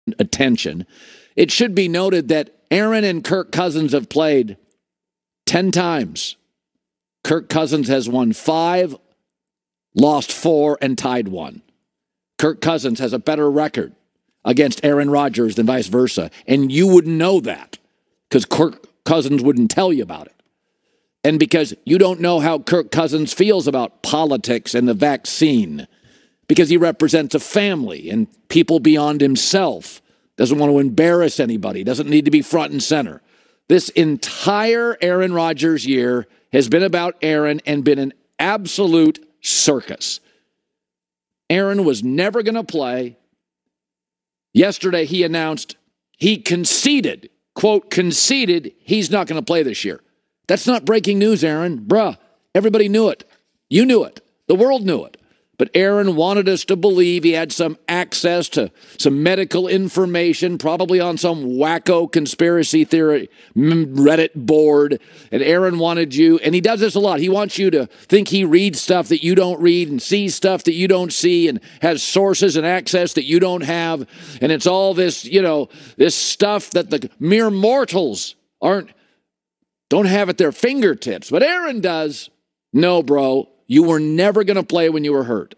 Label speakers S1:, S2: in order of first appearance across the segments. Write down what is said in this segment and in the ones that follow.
S1: attention. It should be noted that Aaron and Kirk Cousins have played 10 times. Kirk Cousins has won 5, lost 4, and tied 1. Kirk Cousins has a better record against Aaron Rodgers than vice versa. And you wouldn't know that because Kirk Cousins wouldn't tell you about it. And because you don't know how Kirk Cousins feels about politics and the vaccine, because he represents a family and people beyond himself, doesn't want to embarrass anybody, doesn't need to be front and center. This entire Aaron Rodgers year has been about Aaron and been an absolute circus. Aaron was never going to play. Yesterday he announced he conceded, quote, conceded he's not going to play this year. That's not breaking news, Aaron. Bruh, everybody knew it. You knew it. The world knew it. But Aaron wanted us to believe he had some access to some medical information, probably on some wacko conspiracy theory Reddit board. And Aaron wanted you, and he does this a lot. He wants you to think he reads stuff that you don't read and sees stuff that you don't see and has sources and access that you don't have. And it's all this, this stuff that the mere mortals don't have at their fingertips. But Aaron does. No, bro. You were never going to play when you were hurt.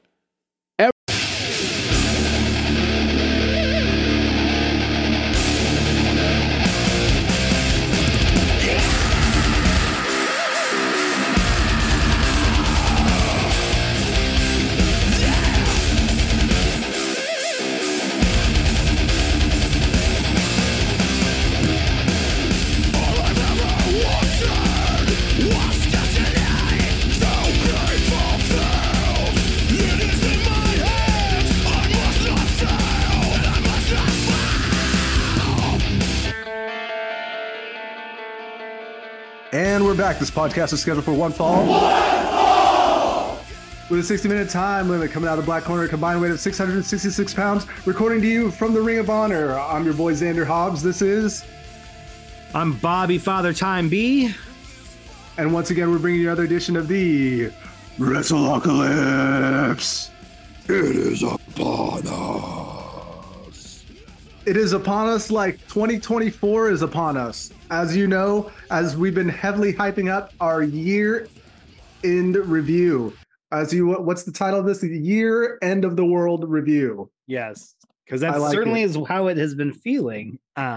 S2: And we're back. This podcast is scheduled for one fall. With a 60-minute time limit coming out of the black corner, a combined weight of 666 pounds. Recording to you from the Ring of Honor. I'm your boy, Xander Hobbs.
S3: I'm Bobby Father Time B.
S2: And once again, we're bringing you another edition of the WrestleApocalypse. It is upon us. It is upon us like 2024 is upon us. As you know, as we've been heavily hyping up our year end review. What's the title of this? The year end of the world review.
S3: Yes, because that certainly is how it has been feeling.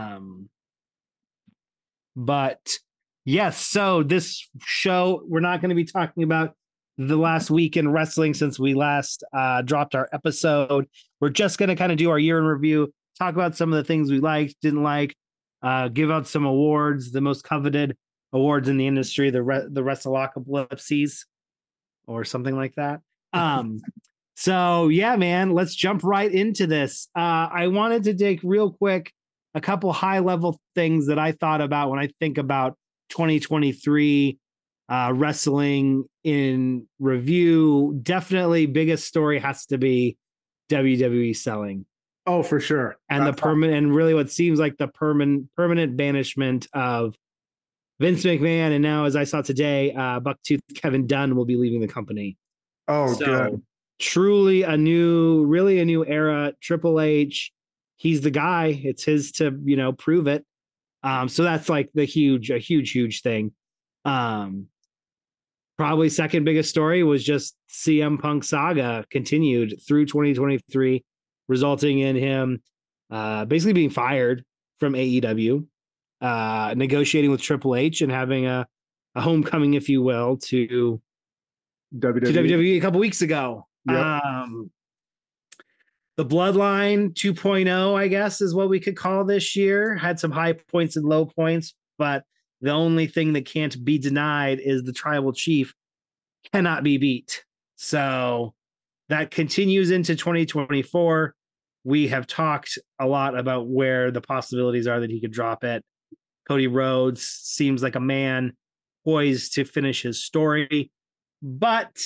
S3: But yes, so this show, we're not going to be talking about the last week in wrestling since we last dropped our episode. We're just going to kind of do our year in review, talk about some of the things we liked, didn't like, give out some awards, the most coveted awards in the industry, the WrestleApocalypses or something like that. So yeah, man, let's jump right into this. I wanted to take real quick a couple high level things that I thought about when I think about 2023 wrestling in review. Definitely biggest story has to be WWE selling.
S2: Oh, for sure.
S3: And the permanent, and really what seems like the permanent banishment of Vince McMahon. And now, as I saw today, Bucktooth Kevin Dunn will be leaving the company.
S2: Oh, so good.
S3: Truly a new era. Triple H, he's the guy. It's his to, prove it. So that's like a huge thing. Probably second biggest story was just CM Punk saga continued through 2023. Resulting in him basically being fired from AEW, negotiating with Triple H and having a homecoming, if you will, to WWE a couple weeks ago. Yep. The Bloodline 2.0, I guess, is what we could call this year. Had some high points and low points, but the only thing that can't be denied is the Tribal Chief cannot be beat. So that continues into 2024. We have talked a lot about where the possibilities are that he could drop it. Cody Rhodes seems like a man poised to finish his story, but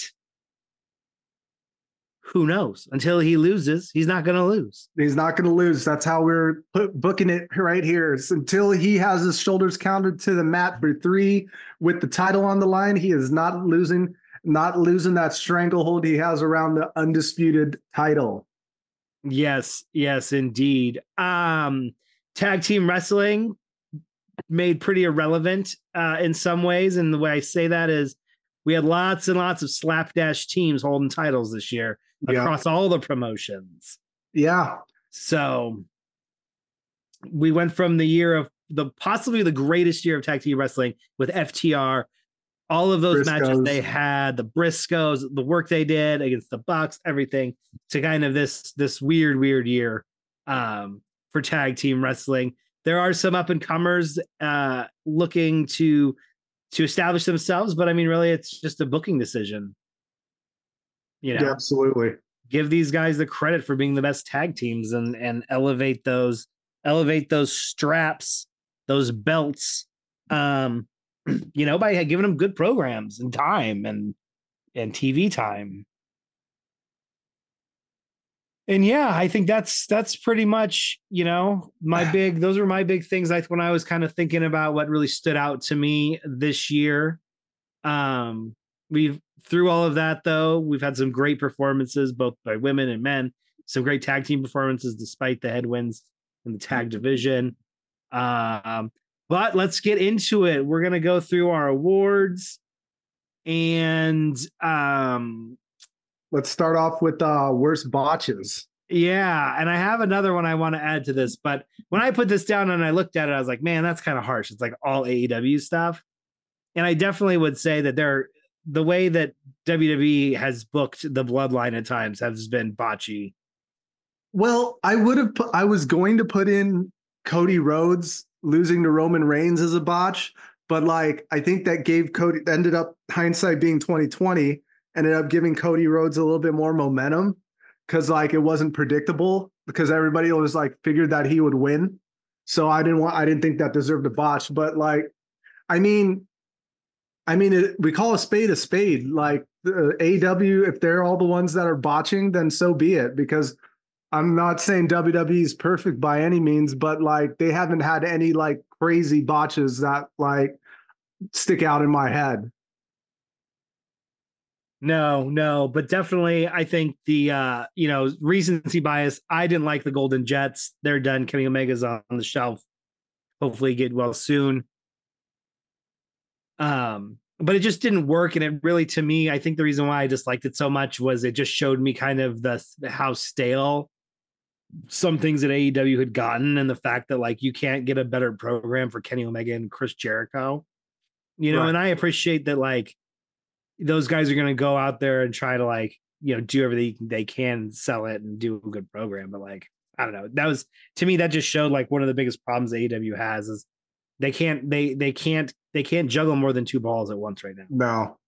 S3: who knows? Until he loses, he's not going to lose.
S2: He's not going to lose. That's how we're booking it right here. It's until he has his shoulders counted to the mat for 3 with the title on the line, he is not losing that stranglehold he has around the undisputed title.
S3: Yes, yes, indeed. Tag team wrestling made pretty irrelevant in some ways. And the way I say that is we had lots and lots of slapdash teams holding titles this year across all the promotions.
S2: Yeah.
S3: So we went from the year of possibly the greatest year of tag team wrestling with FTR, all of those matches they had, the Briscoes, the work they did against the Bucks, everything, to kind of this weird year for tag team wrestling. There are some up and comers looking to establish themselves, but I mean, really, it's just a booking decision.
S2: Yeah, absolutely.
S3: Give these guys the credit for being the best tag teams and elevate those straps, those belts, by giving them good programs and time and TV time. And yeah, I think that's pretty much, those were my big things. When I was kind of thinking about what really stood out to me this year. Through all of that, though, we've had some great performances, both by women and men, some great tag team performances, despite the headwinds in the tag division. But let's get into it. We're going to go through our awards, and
S2: let's start off with worst botches.
S3: Yeah, and I have another one I want to add to this, but when I put this down and I looked at it, I was like, man, that's kind of harsh. It's like all AEW stuff. And I definitely would say that the way that WWE has booked the Bloodline at times has been botchy.
S2: Well, I was going to put in Cody Rhodes losing to Roman Reigns as a botch, but like I think that gave Cody, ended up hindsight being 2020, ended up giving Cody Rhodes a little bit more momentum because like it wasn't predictable because everybody was like figured that he would win. So I didn't think that deserved a botch, but like I mean, we call a spade a spade. Like the AEW, if they're all the ones that are botching, then so be it. Because I'm not saying WWE is perfect by any means, but like they haven't had any like crazy botches that like stick out in my head.
S3: No, but definitely I think the recency bias. I didn't like the Golden Jets. They're done. Kenny Omega's on the shelf. Hopefully get well soon. But it just didn't work. And it really, to me, I think the reason why I disliked it so much was it just showed me kind of how stale some things that AEW had gotten, and the fact that like you can't get a better program for Kenny Omega and Chris Jericho, right. And I appreciate that like those guys are going to go out there and try to like, do everything they can, sell it and do a good program. But like, I don't know, that was, to me, that just showed like one of the biggest problems AEW has is they can't juggle more than two balls at once right now.
S2: No.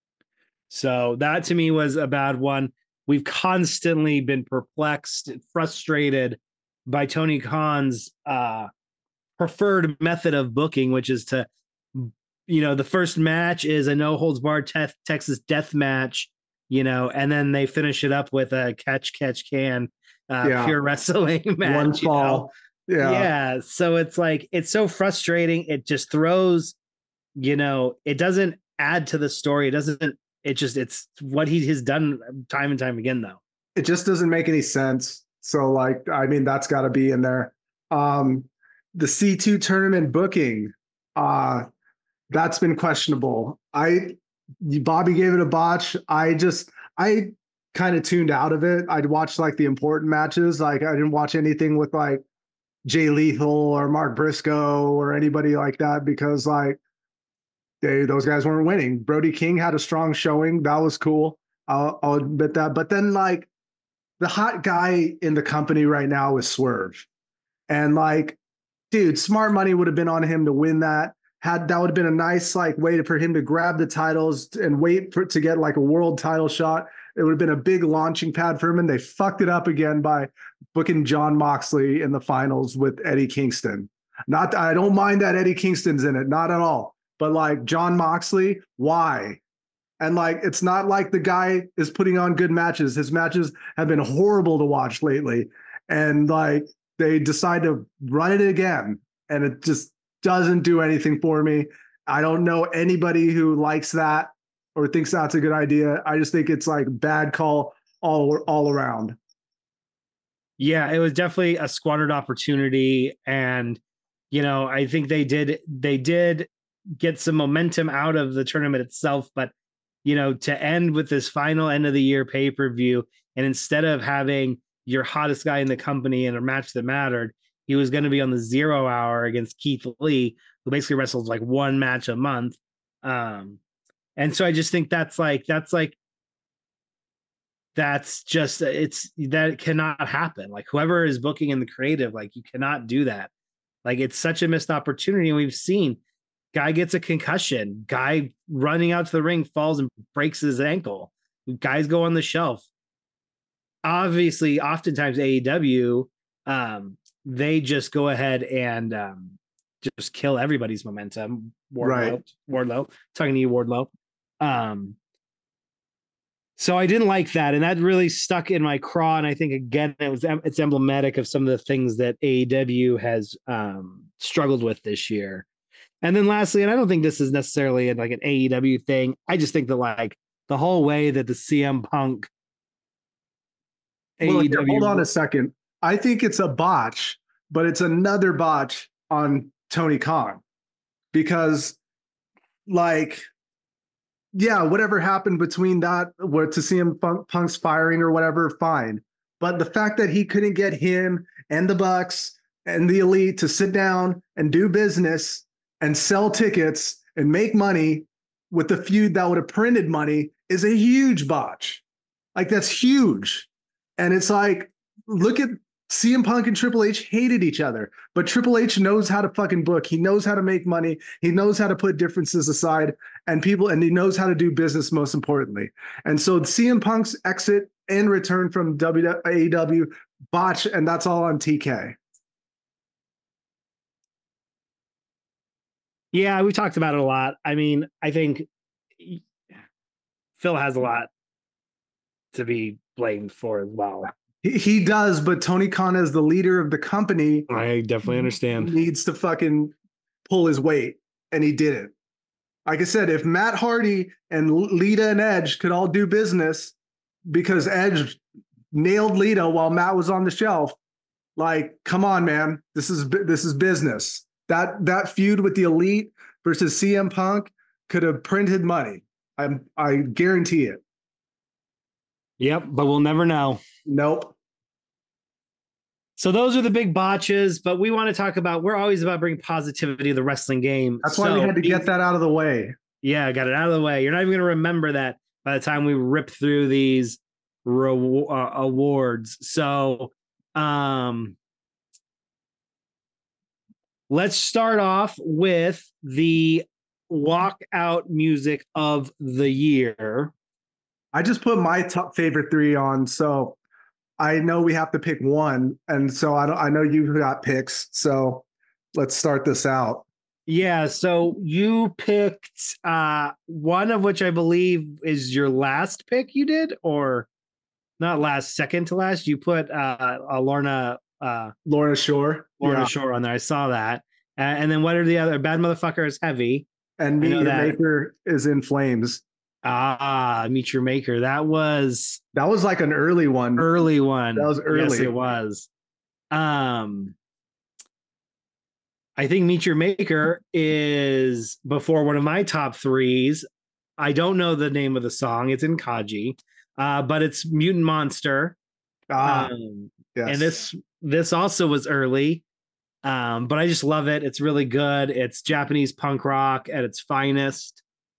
S3: So that to me was a bad one. We've constantly been perplexed, frustrated by Tony Khan's preferred method of booking, which is to, the first match is a no holds barred Texas death match, and then they finish it up with a catch can pure wrestling match.
S2: One fall.
S3: Yeah. So it's like, it's so frustrating. It just throws, it doesn't add to the story. It's what he has done time and time again, though.
S2: It just doesn't make any sense. So like, I mean, that's got to be in there. The C2 tournament booking, that's been questionable. Bobby gave it a botch. I kind of tuned out of it. I'd watch like the important matches. Like I didn't watch anything with like Jay Lethal or Mark Briscoe or anybody like that because like those guys weren't winning. Brody King had a strong showing. That was cool. I'll admit that. But then like the hot guy in the company right now is Swerve. And like, dude, smart money would have been on him to win that. That would have been a nice like way for him to grab the titles and wait to get like a world title shot. It would have been a big launching pad for him, and they fucked it up again by booking Jon Moxley in the finals with Eddie Kingston. I don't mind that Eddie Kingston's in it, not at all. But like Jon Moxley, why? And like it's not like the guy is putting on good matches. His matches have been horrible to watch lately, and like they decide to run it again, and it just doesn't do anything for me. I don't know anybody who likes that or thinks that's a good idea. I just think it's like bad call all around.
S3: Yeah, it was definitely a squandered opportunity, and I think they did get some momentum out of the tournament itself, but to end with this final end of the year pay-per-view, and instead of having your hottest guy in the company in a match that mattered, he was going to be on the 0 hour against Keith Lee, who basically wrestles like one match a month. And so I just think that's just that cannot happen. Like, whoever is booking in the creative, like, you cannot do that. Like, it's such a missed opportunity. And we've seen guy gets a concussion, guy running out to the ring falls and breaks his ankle, guys go on the shelf. Obviously, oftentimes AEW, they just go ahead and just kill everybody's momentum. Wardlow, talking to you, Wardlow. So I didn't like that, and that really stuck in my craw. And I think, again, it's emblematic of some of the things that AEW has struggled with this year. And then lastly, and I don't think this is necessarily like an AEW thing, I just think that, like, the whole way that the CM Punk
S2: AEW. Hold on a second. I think it's a botch, but it's another botch on Tony Khan, because, like, yeah, whatever happened between that, where to CM Punk's firing or whatever, fine. But the fact that he couldn't get him and the Bucks and the Elite to sit down and do business and sell tickets and make money with the feud that would have printed money is a huge botch. Like, that's huge. And it's like, look at CM Punk and Triple H hated each other, but Triple H knows how to fucking book. He knows how to make money. He knows how to put differences aside and he knows how to do business, most importantly. And so CM Punk's exit and return from AEW botch, and that's all on TK.
S3: Yeah, we talked about it a lot. I mean, I think Phil has a lot to be blamed for as well.
S2: He does, but Tony Khan, as the leader of the company,
S3: I definitely understand,
S2: needs to fucking pull his weight, and he didn't. Like I said, if Matt Hardy and Lita and Edge could all do business because Edge nailed Lita while Matt was on the shelf, like, come on, man, this is business. That feud with the Elite versus CM Punk could have printed money. I guarantee it.
S3: Yep, but we'll never know.
S2: Nope.
S3: So those are the big botches, but we want to talk about, we're always about bringing positivity to the wrestling game.
S2: That's why we had to get that out of the way.
S3: Yeah, got it out of the way. You're not even going to remember that by the time we rip through these awards. So let's start off with the walkout music of the year.
S2: I just put my top favorite three on, so I know we have to pick one, and so I know you've got picks, so let's start this out.
S3: Yeah, so you picked one of which I believe is your last pick you did, or not last, second to last. You put Lorna
S2: Shore.
S3: Lorna Shore on there. I saw that. And then what are the other? Bad Motherfucker is Heavy.
S2: And Meet Your Maker is In Flames.
S3: Meet Your Maker. That was
S2: like an early one.
S3: That was early. Yes, it was. I think Meet Your Maker is before one of my top threes. I don't know the name of the song. It's in Kaji, but it's Mutant Monster.
S2: Yes.
S3: And this also was early, but I just love it. It's really good. It's Japanese punk rock at its finest.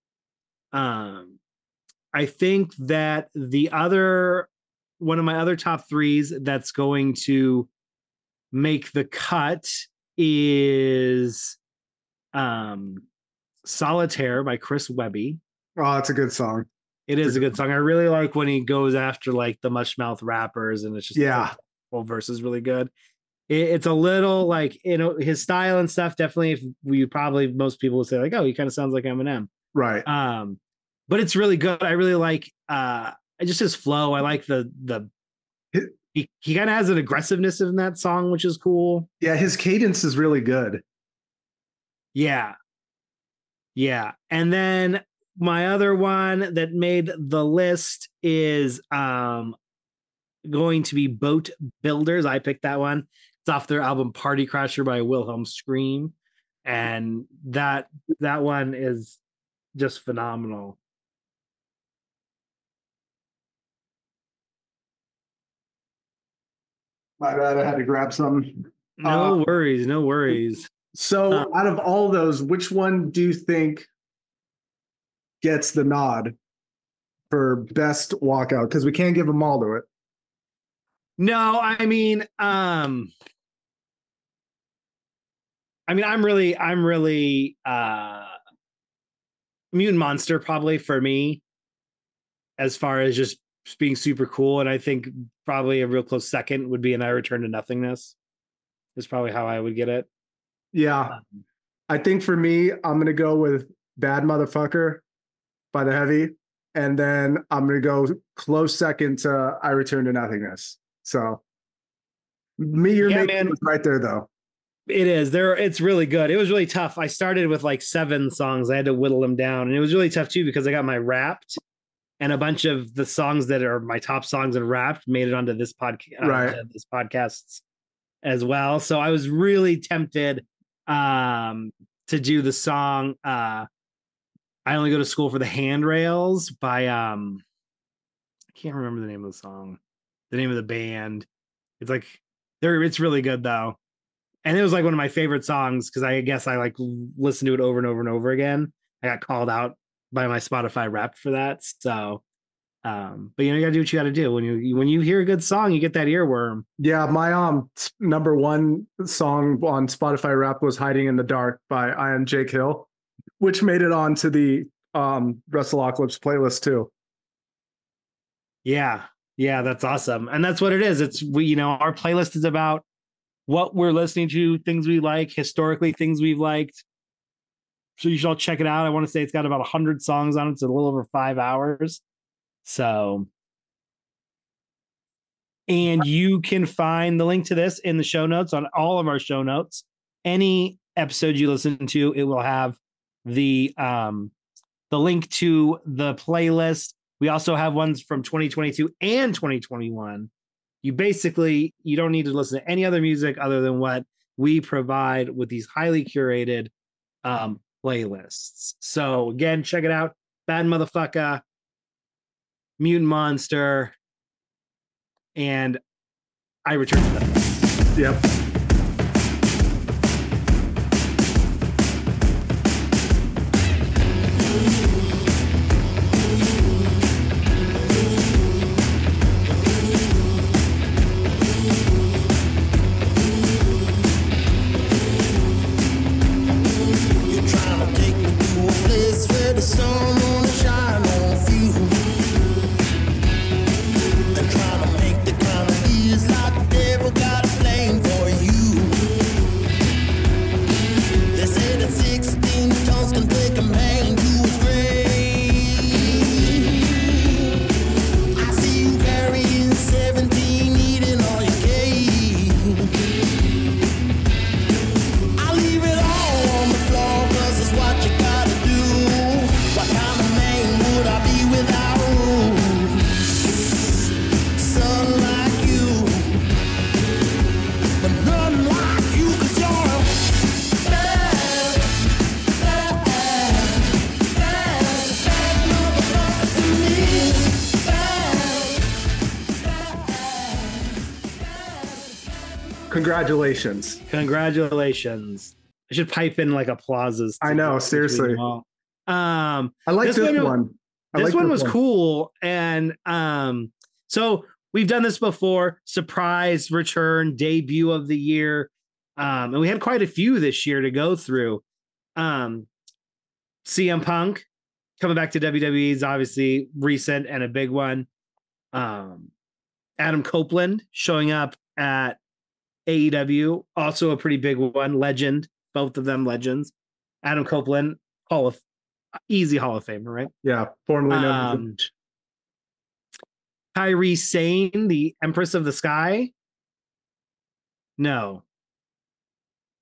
S3: I think that the other one of my other top threes that's going to make the cut is Solitaire by Chris Webby.
S2: Oh, it's a good song.
S3: It is a good song. I really like when he goes after like the mushmouth rappers, and it's just full verse is really good. It's a little like, his style and stuff. Definitely, if we probably most people would say like, oh, he kind of sounds like Eminem,
S2: right?
S3: But it's really good. I really like just his flow. I like he kind of has an aggressiveness in that song, which is cool.
S2: Yeah, his cadence is really good.
S3: Yeah. And then my other one that made the list is going to be Boat Builders. I picked that one. It's off their album Party Crasher by Wilhelm Scream. And that one is just phenomenal.
S2: My bad, I had to grab some.
S3: No worries.
S2: So out of all those, which one do you think gets the nod for best walkout? Because we can't give them all to it.
S3: No, I mean, I'm really Mutant Monster probably for me, as far as just being super cool. And I think probably a real close second would be an I Return to Nothingness. Is probably how I would get it.
S2: Yeah. I think for me, I'm going to go with Bad Motherfucker by The Heavy. And then I'm going to go close second to I Return to Nothingness. So you're making it right there, though.
S3: It is there. It's really good. It was really tough. I started with like 7 songs. I had to whittle them down. And it was really tough too, because I got my Wrapped, and a bunch of the songs that are my top songs in Wrapped made it onto this podcast as well. So I was really tempted to do the song I Only Go to School for the Handrails by I can't remember the name of the song, the name of the band. It's like it's really good though. And it was like one of my favorite songs because I guess I like listened to it over and over and over again. I got called out by my Spotify Wrapped for that. So but you gotta do what you gotta do. When you hear a good song, you get that earworm.
S2: Yeah, my number one song on Spotify Wrapped was Hiding in the Dark by I Am Jake Hill, which made it onto the Wrestleocalypse playlist too.
S3: Yeah, that's awesome. And that's what it is. It's our playlist is about what we're listening to, things we like, historically things we've liked. So you should all check it out. I want to say it's got about 100 songs on it. It's a little over 5 hours. So, and you can find the link to this in the show notes on all of our show notes. Any episode you listen to, it will have the link to the playlist. We also have ones from 2022 and 2021. You don't need to listen to any other music other than what we provide with these highly curated playlists. So again, check it out. Bad Motherfucker, Mutant Monster, and I Return to Them.
S2: Yep.
S3: Congratulations. I should pipe in like applauses.
S2: I know, seriously.
S3: I
S2: like this one.
S3: This one was cool. And so we've done this before. Surprise return, debut of the year. And we had quite a few this year to go through. CM Punk coming back to WWE is obviously recent and a big one. Adam Copeland showing up at AEW, also a pretty big one. Legend, both of them legends. Adam Copeland, easy Hall of Famer, right?
S2: Yeah, formerly known.
S3: Kairi Sane, the Empress of the Sky. No,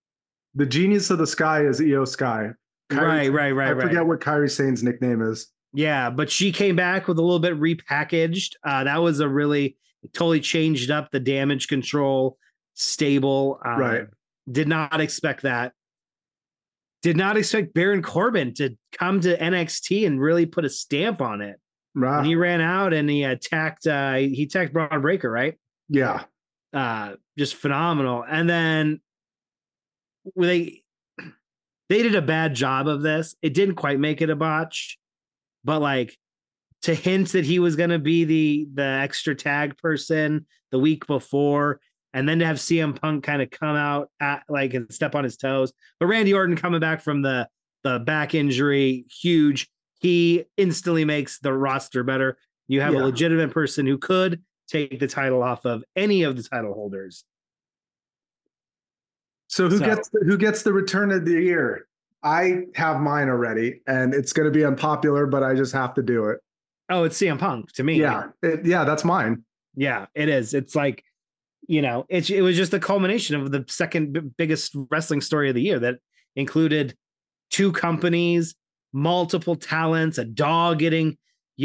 S2: the Genius of the Sky is Io Sky.
S3: Right.
S2: I forget what Kairi Sane's nickname is.
S3: Yeah, but she came back with a little bit repackaged. That was a really totally changed up the damage control stable.
S2: Right.
S3: Did not expect that. Did not expect Baron Corbin to come to NXT and really put a stamp on it.
S2: Right.
S3: When he ran out and he attacked Braun Breaker, right?
S2: Yeah.
S3: Just phenomenal. And then they did a bad job of this. It didn't quite make it a botch, but like to hint that he was going to be the extra tag person the week before, and then to have CM Punk kind of come out and step on his toes. But Randy Orton coming back from the back injury, huge. He instantly makes the roster better. You have a legitimate person who could take the title off of any of the title holders.
S2: So who gets the return of the year? I have mine already, and it's going to be unpopular, but I just have to do it.
S3: Oh, it's CM Punk to me.
S2: Yeah, that's mine.
S3: Yeah, it is. It's like, it was just the culmination of the second biggest wrestling story of the year that included two companies, multiple talents, a dog getting,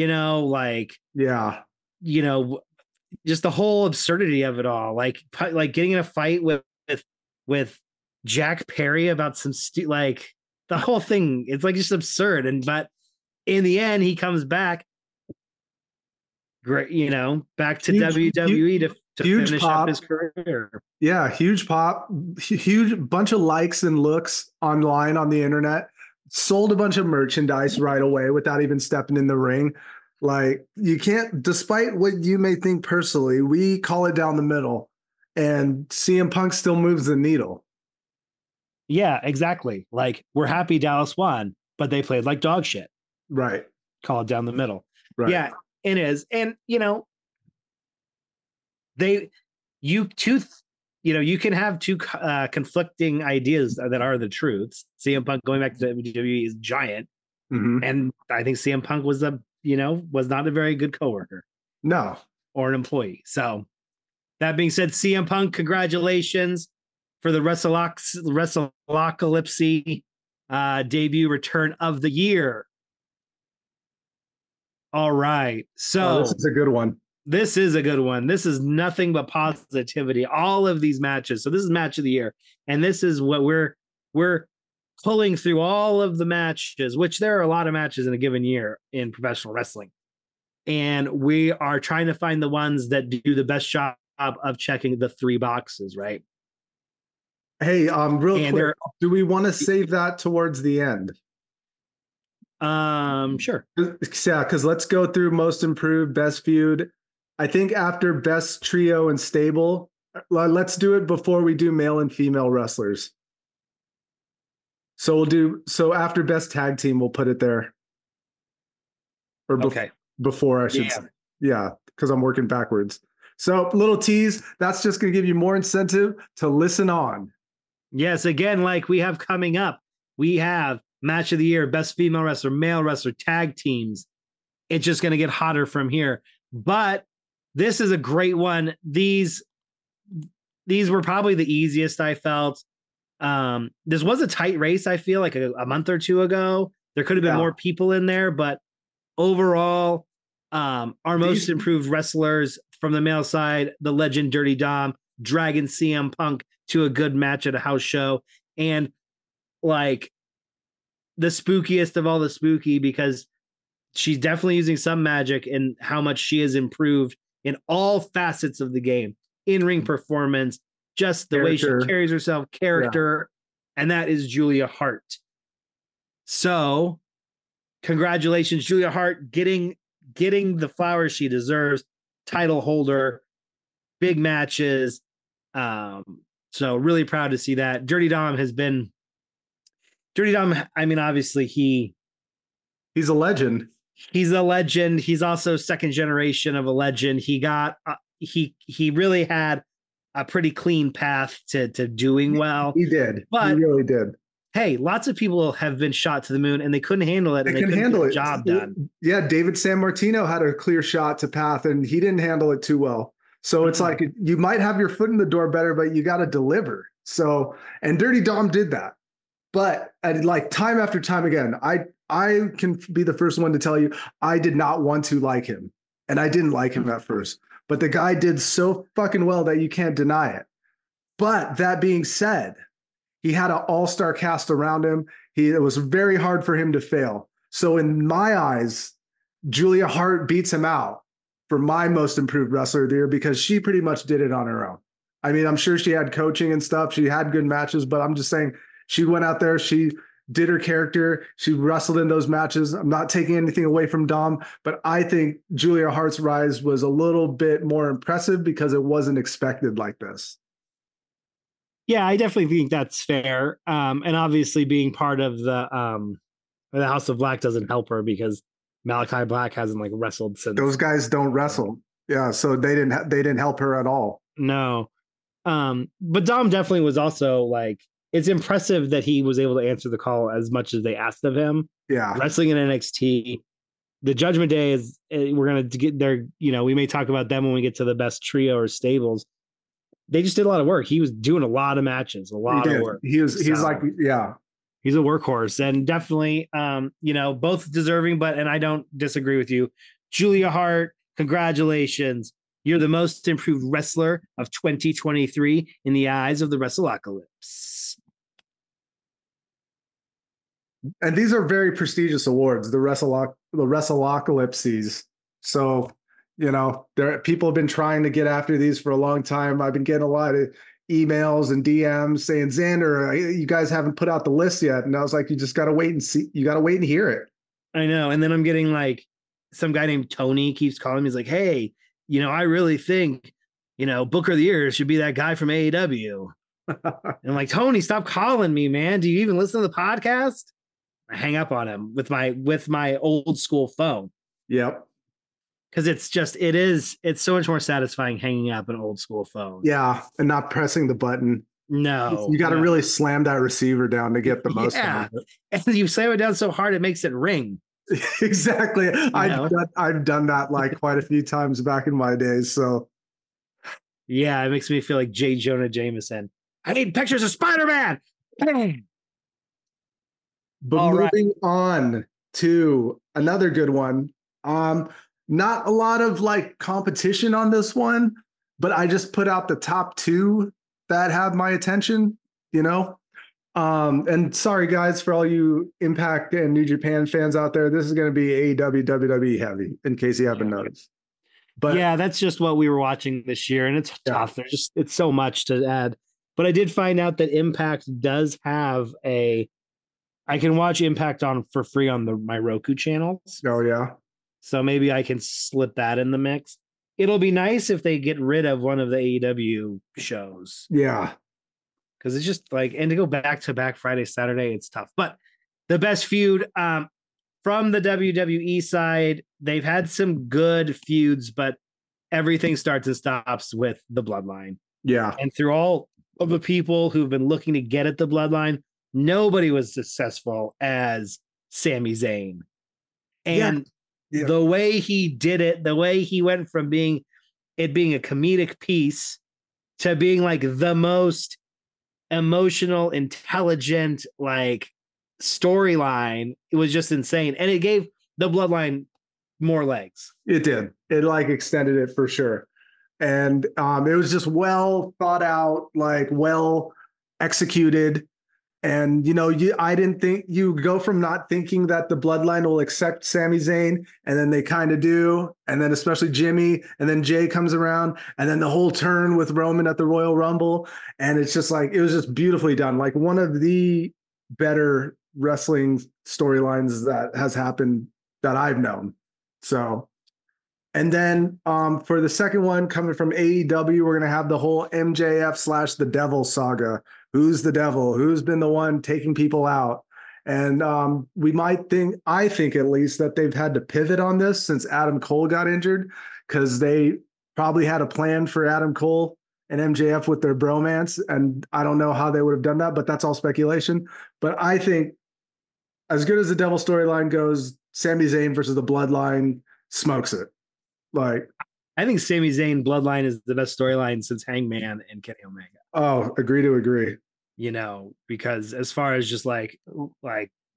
S3: just the whole absurdity of it all. Like getting in a fight with Jack Perry about some the whole thing. It's like just absurd. But in the end, he comes back, great, back to WWE to finish up his career.
S2: Yeah, huge pop, huge bunch of likes and looks online on the internet. Sold a bunch of merchandise right away without even stepping in the ring. Like, you can't, despite what you may think personally, we call it down the middle, and CM Punk still moves the needle.
S3: Yeah, exactly. Like, we're happy Dallas won, but they played like dog shit.
S2: Right.
S3: Call it down the middle.
S2: Right.
S3: Yeah, it is. And, you can have two conflicting ideas that are the truths. CM Punk going back to WWE is giant.
S2: Mm-hmm.
S3: And I think CM Punk was not a very good coworker.
S2: No.
S3: Or an employee. So that being said, CM Punk, congratulations for the WrestleCalypsy debut return of the year. All right. So
S2: this is a good one.
S3: This is a good one. This is nothing but positivity. All of these matches. So this is match of the year. And this is what we're pulling through all of the matches, which there are a lot of matches in a given year in professional wrestling. And we are trying to find the ones that do the best job of checking the three boxes, right?
S2: Hey, real quick, do we want to save that towards the end?
S3: Sure.
S2: Yeah, because let's go through most improved, best feud. I think after best trio and stable, let's do it before we do male and female wrestlers. So after best tag team, we'll put it there. Or before, I should say. Yeah, because I'm working backwards. So little tease, that's just going to give you more incentive to listen on.
S3: Yes, again, like we have coming up, we have match of the year, best female wrestler, male wrestler, tag teams. It's just going to get hotter from here. But this is a great one. These were probably the easiest I felt. This was a tight race, I feel like a month or two ago. There could have been more people in there, but overall, our most improved wrestlers from the male side, the legend Dirty Dom, dragging CM Punk to a good match at a house show, and like the spookiest of all the spooky, because she's definitely using some magic in how much she has improved in all facets of the game, in-ring performance, just the way she carries herself, character, and that is Julia Hart. So congratulations, Julia Hart, getting the flowers she deserves, title holder, big matches. So really proud to see that. Dirty Dom, I mean, obviously he's
S2: a legend.
S3: He's a legend. He's also second generation of a legend. He got he really had a pretty clean path to doing well.
S2: He did.
S3: But
S2: he really did.
S3: Hey, lots of people have been shot to the moon and they couldn't handle it.
S2: They couldn't handle it.
S3: Job done.
S2: Yeah, David Sammartino had a clear shot to path and he didn't handle it too well. So it's like you might have your foot in the door better, but you got to deliver. So, and Dirty Dom did that. But like time after time again, I can be the first one to tell you, I did not want to like him. And I didn't like him at first. But the guy did so fucking well that you can't deny it. But that being said, he had an all-star cast around him. It was very hard for him to fail. So in my eyes, Julia Hart beats him out for my most improved wrestler of the year because she pretty much did it on her own. I mean, I'm sure she had coaching and stuff. She had good matches, but I'm just saying she went out there, she did her character, she wrestled in those matches. I'm not taking anything away from Dom, but I think Julia Hart's rise was a little bit more impressive because it wasn't expected like this.
S3: Yeah, I definitely think that's fair. And obviously being part of the House of Black doesn't help her because Malachi Black hasn't like wrestled since.
S2: Those guys don't wrestle. Yeah, so they didn't help her at all.
S3: No. But Dom definitely was also like, it's impressive that he was able to answer the call as much as they asked of him.
S2: Yeah.
S3: Wrestling in NXT. The Judgment Day is, we're going to get there. You know, we may talk about them when we get to the best trio or stables. They just did a lot of work. He was doing a lot of matches, a lot of work.
S2: He's like, yeah.
S3: He's a workhorse and definitely, you know, both deserving, and I don't disagree with you. Julia Hart, congratulations. You're the most improved wrestler of 2023 in the eyes of the WrestleApocalypse.
S2: And these are very prestigious awards, the WrestleApocalypses. So, you know, people have been trying to get after these for a long time. I've been getting a lot of emails and DMs saying, Xander, you guys haven't put out the list yet. And I was like, you just got to wait and see. You got to wait and hear it.
S3: I know. And then I'm getting like some guy named Tony keeps calling me. He's like, hey, you know, I really think, you know, Booker of the Year should be that guy from AEW. And I'm like, Tony, stop calling me, man. Do you even listen to the podcast? I hang up on him with my old school phone.
S2: Yep.
S3: Because it's so much more satisfying hanging up an old school phone.
S2: Yeah. And not pressing the button.
S3: No.
S2: You got to really slam that receiver down to get the most out of it.
S3: And you slam it down so hard it makes it ring.
S2: Exactly. I've done that like quite a few times back in my days. So
S3: yeah, it makes me feel like J. Jonah Jameson. I need pictures of Spider-Man.
S2: But moving on to another good one. Not a lot of like competition on this one, but I just put out the top two that have my attention, you know? And sorry guys, for all you Impact and New Japan fans out there, this is going to be AEW, WWE heavy in case you haven't noticed. But
S3: yeah, that's just what we were watching this year. And it's tough. There's it's so much to add, but I did find out that Impact does have I can watch Impact for free on my Roku channels.
S2: Oh yeah.
S3: So maybe I can slip that in the mix. It'll be nice if they get rid of one of the AEW shows.
S2: Yeah.
S3: Because it's just like, and to go back to back Friday, Saturday, it's tough. But the best feud from the WWE side, they've had some good feuds, but everything starts and stops with the Bloodline.
S2: Yeah.
S3: And through all of the people who've been looking to get at the Bloodline, nobody was successful as Sami Zayn. And the way he did it, the way he went from being a comedic piece to being like the most emotional, intelligent, like storyline, it was just insane. And it gave the Bloodline more legs.
S2: It did. It like extended it for sure. And it was just well thought out, like well executed. And, you know, I didn't think you go from not thinking that the Bloodline will accept Sami Zayn, and then they kind of do. And then especially Jimmy, and then Jay comes around, and then the whole turn with Roman at the Royal Rumble. And it's just like, it was just beautifully done. Like one of the better wrestling storylines that has happened that I've known. So, and then for the second one coming from AEW, we're going to have the whole MJF / the Devil saga. Who's the devil? Who's been the one taking people out? And we might I think at least, that they've had to pivot on this since Adam Cole got injured, because they probably had a plan for Adam Cole and MJF with their bromance. And I don't know how they would have done that, but that's all speculation. But I think as good as the devil storyline goes, Sami Zayn versus the Bloodline smokes it. Like,
S3: I think Sami Zayn Bloodline is the best storyline since Hangman and Kenny Omega.
S2: Oh, agree to agree.
S3: You know, because as far as just like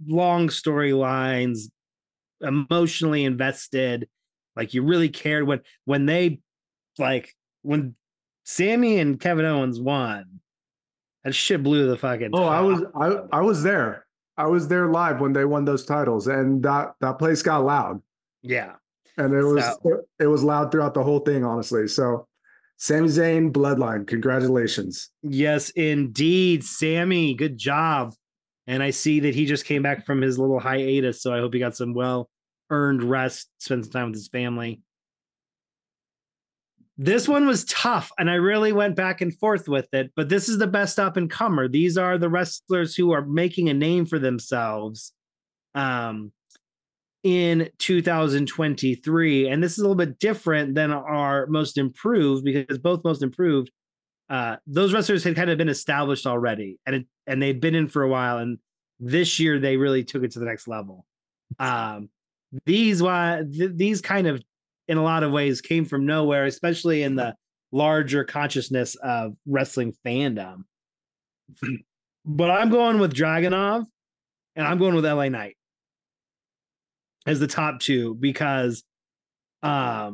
S3: long storylines, emotionally invested. Like you really cared when when Sammy and Kevin Owens won. That shit blew the fucking.
S2: Oh, I was there. I was there live when they won those titles, and that place got loud.
S3: Yeah,
S2: and it was loud throughout the whole thing, honestly. So, Sami Zayn, Bloodline, congratulations.
S3: Yes, indeed, Sammy, good job. And I see that he just came back from his little hiatus, so I hope he got some well-earned rest, spend some time with his family. This one was tough, and I really went back and forth with it, but this is the best up-and-comer. These are the wrestlers who are making a name for themselves in 2023. And this is a little bit different than our Most Improved, because both Most Improved, those wrestlers had kind of been established already, and they'd been in for a while, and this year they really took it to the next level. These kind of, in a lot of ways, came from nowhere, especially in the larger consciousness of wrestling fandom. But I'm going with Dragunov, and I'm going with LA Knight as the top two, because LA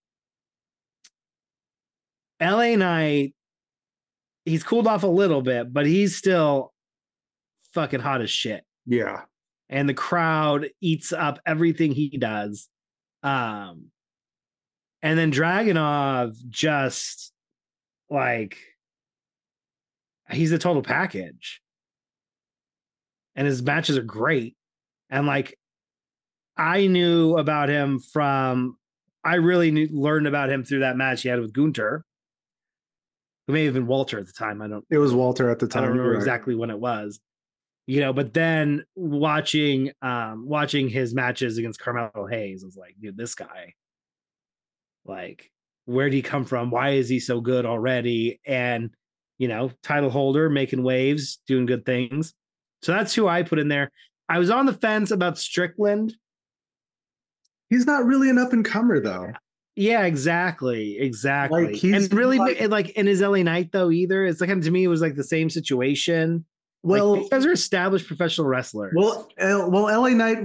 S3: Knight, he's cooled off a little bit, but he's still fucking hot as shit.
S2: Yeah.
S3: And the crowd eats up everything he does. And then Dragunov, just like, he's a total package. And his matches are great. And like, I knew about him learned about him through that match he had with Gunther. It may have been Walter at the time.
S2: It was Walter at the time.
S3: I don't remember exactly when it was. But then watching his matches against Carmelo Hayes, I was like, dude, this guy, like, where'd he come from? Why is he so good already? And, title holder, making waves, doing good things. So that's who I put in there. I was on the fence about Strickland.
S2: He's not really an up-and-comer, though.
S3: Yeah, exactly.
S2: Like, he's
S3: and really, like in his LA Knight, though, either. It's like, to me, it was like the same situation. Well, like, these guys are established professional wrestlers.
S2: Well, LA Knight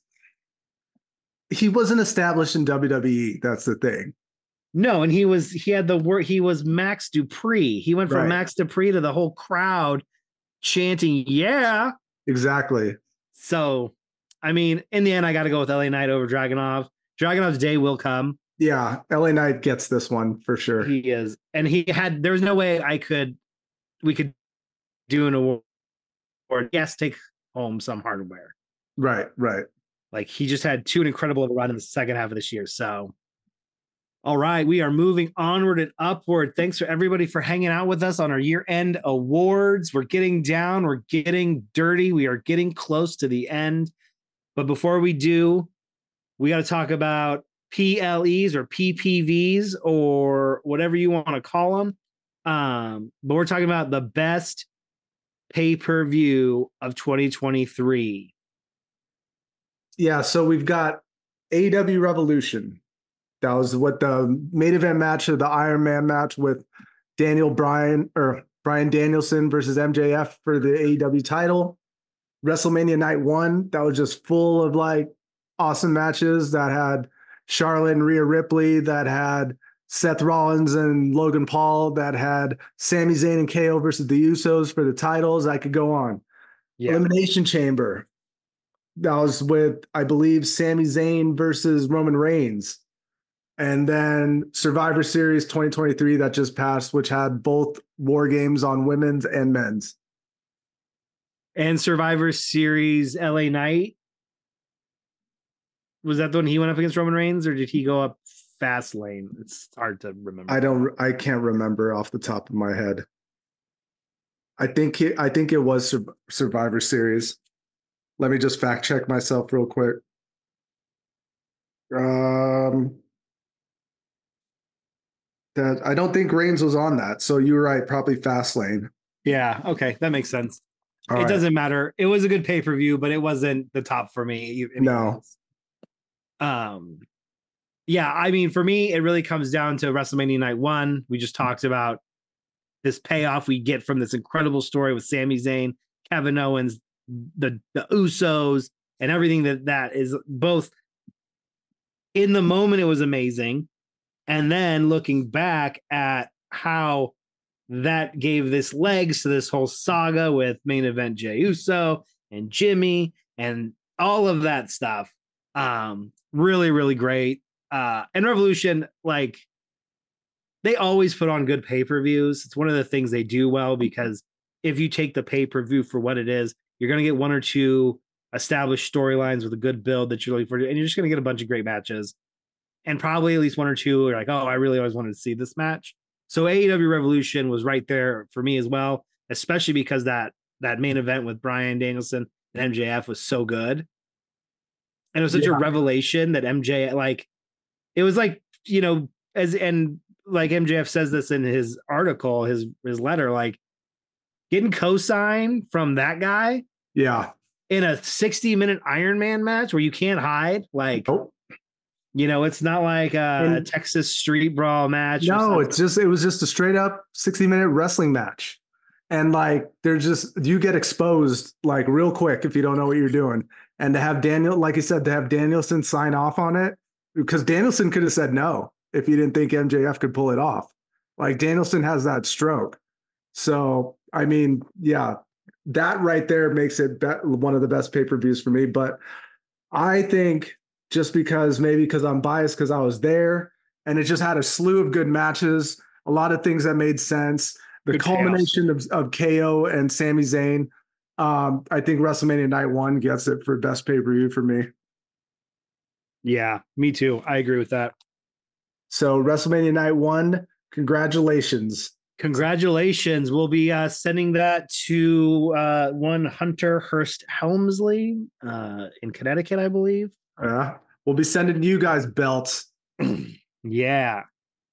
S2: he wasn't established in WWE. That's the thing.
S3: No, and he was Max Dupree. He went from Max Dupree to the whole crowd chanting, yeah.
S2: Exactly.
S3: So, I mean, in the end, I got to go with LA Knight over Dragunov. Dragunov's day will come.
S2: Yeah, LA Knight gets this one for sure.
S3: He is. And there was no way we could do an award or take home some hardware.
S2: Right.
S3: Like, he just had an incredible run in the second half of this year. So, all right, we are moving onward and upward. Thanks for everybody for hanging out with us on our year-end awards. We're getting down. We're getting dirty. We are getting close to the end. But before we do, we got to talk about PLEs or PPVs or whatever you want to call them. But we're talking about the best pay-per-view of 2023.
S2: Yeah, so we've got AEW Revolution. That was what the main event match of the Iron Man match with Bryan Danielson versus MJF for the AEW title. WrestleMania Night 1, that was just full of like awesome matches that had Charlotte and Rhea Ripley, that had Seth Rollins and Logan Paul, that had Sami Zayn and KO versus the Usos for the titles. I could go on. Yeah. Elimination Chamber. That was with, I believe, Sami Zayn versus Roman Reigns. And then Survivor Series 2023 that just passed, which had both War Games on women's and men's.
S3: And Survivor Series LA Knight, was that the one he went up against Roman Reigns, or did he go up Fastlane? It's hard to remember.
S2: I can't remember off the top of my head. I think it was Survivor Series. Let me just fact check myself real quick. That I don't think Reigns was on that. So you were right, probably Fastlane.
S3: Yeah, okay, that makes sense. It doesn't matter. It was a good pay-per-view, but it wasn't the top for me.
S2: No.
S3: Yeah, I mean, for me, it really comes down to WrestleMania Night 1. We just talked about this payoff we get from this incredible story with Sami Zayn, Kevin Owens, the Usos and everything that is both in the moment, it was amazing. And then looking back at how that gave this legs to this whole saga with main event Jey Uso and Jimmy and all of that stuff. Really, really great. And Revolution, like, they always put on good pay-per-views. It's one of the things they do well, because if you take the pay-per-view for what it is, you're going to get one or two established storylines with a good build that you're looking for, and you're just going to get a bunch of great matches. And probably at least one or two are like, oh, I really always wanted to see this match. So AEW Revolution was right there for me as well, especially because that main event with Bryan Danielson and MJF was so good. And it was such a revelation that MJ, like, it was like, you know, like MJF says this in his article, his letter, like, getting co-signed from that guy.
S2: Yeah.
S3: In a 60-minute Iron Man match where you can't hide. Like, you know, it's not like a Texas street brawl match.
S2: No, it was just a straight up 60-minute wrestling match. And like, you get exposed like real quick if you don't know what you're doing. And to have like you said, to have Danielson sign off on it, because Danielson could have said no if he didn't think MJF could pull it off. Like, Danielson has that stroke. So, I mean, yeah, that right there makes it one of the best pay-per-views for me. But I think just because I'm biased because I was there, and it just had a slew of good matches, a lot of things that made sense. The good culmination of KO and Sami Zayn. I think WrestleMania Night 1 gets it for best pay-per-view for me.
S3: Yeah, me too. I agree with that.
S2: So WrestleMania Night 1, congratulations.
S3: Congratulations. We'll be sending that to one Hunter Hearst Helmsley in Connecticut, I believe.
S2: Yeah. We'll be sending you guys belts.
S3: Yeah.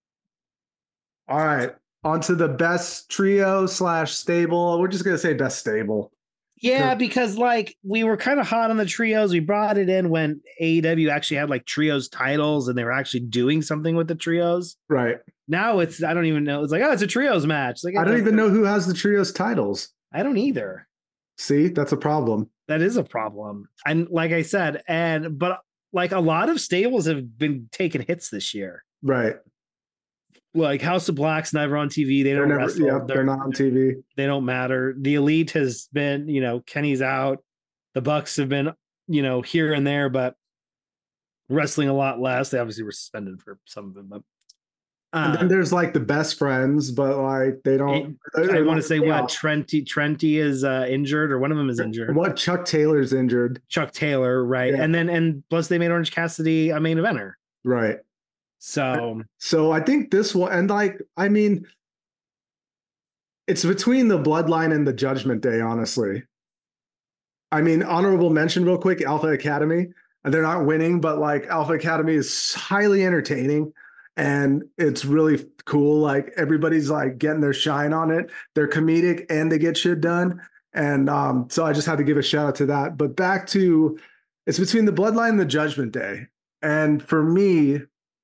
S2: All right. On to the best trio / stable. We're just going to say best stable.
S3: Yeah, because like we were kind of hot on the trios. We brought it in when AEW actually had like trios titles and they were actually doing something with the trios.
S2: Right.
S3: Now I don't even know. It's like, oh, it's a trios match. Like,
S2: I don't even know who has the trios titles.
S3: I don't either.
S2: See, that's a problem.
S3: That is a problem. And like I said, but like a lot of stables have been taking hits this year.
S2: Right.
S3: Like House of Black's never on TV. They don't wrestle.
S2: Yeah, they're not on TV.
S3: They don't matter. The Elite has been, you know, Kenny's out. The Bucks have been, you know, here and there, but wrestling a lot less. They obviously were suspended for some of them. But
S2: and then there's like the Best Friends, but like they don't.
S3: I want to say what Trenty is injured, or one of them is injured.
S2: What Chuck Taylor's injured.
S3: Chuck Taylor, right? Yeah. And plus they made Orange Cassidy a main eventer,
S2: right?
S3: So
S2: I think this one, and like, I mean, it's between the Bloodline and the Judgment Day, honestly. I mean, honorable mention real quick, Alpha Academy, and they're not winning, but like Alpha Academy is highly entertaining and it's really cool. Like everybody's like getting their shine on it. They're comedic and they get shit done. And so I just had to give a shout out to that. But back to, it's between the Bloodline and the Judgment Day. And for me,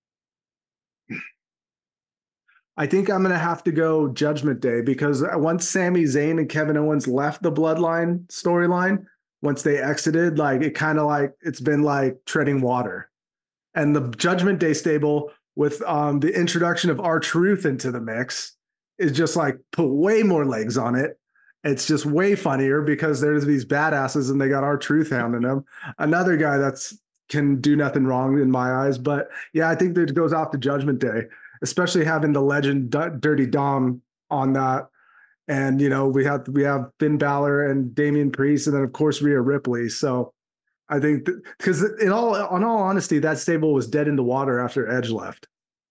S2: I think I'm going to have to go Judgment Day, because once Sami Zayn and Kevin Owens left the Bloodline storyline, once they exited, like it kind of like it's been like treading water. And the Judgment Day stable with the introduction of R-Truth into the mix is just like put way more legs on it. It's just way funnier because there's these badasses and they got R-Truth hounding them. Another guy that's can do nothing wrong in my eyes. But yeah, I think that it goes off to Judgment Day, especially having the legend Dirty Dom on that. And, you know, we have Finn Balor and Damian Priest, and then of course Rhea Ripley. So I think because in all honesty, that stable was dead in the water after Edge left.